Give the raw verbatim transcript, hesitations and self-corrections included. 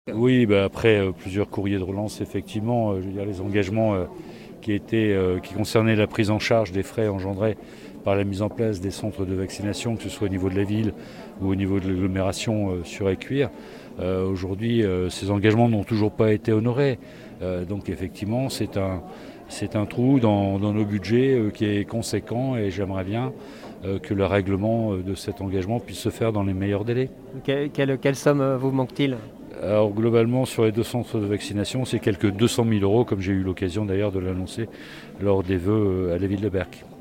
Oui, bah après euh, plusieurs courriers de relance, effectivement, euh, je veux dire, les engagements euh, qui étaient, euh, qui concernaient la prise en charge des frais engendrés par la mise en place des centres de vaccination, que ce soit au niveau de la ville ou au niveau de l'agglomération euh, sur Écuire. Euh, aujourd'hui, euh, ces engagements n'ont toujours pas été honorés. Euh, donc effectivement, c'est un, c'est un trou dans, dans nos budgets euh, qui est conséquent et j'aimerais bien euh, que le règlement euh, de cet engagement puisse se faire dans les meilleurs délais. Que- quelle, quelle somme euh, vous manque-t-il? Alors globalement sur les deux centres de vaccination, c'est quelques deux cent mille euros, comme j'ai eu l'occasion d'ailleurs de l'annoncer lors des vœux à la ville de Berck.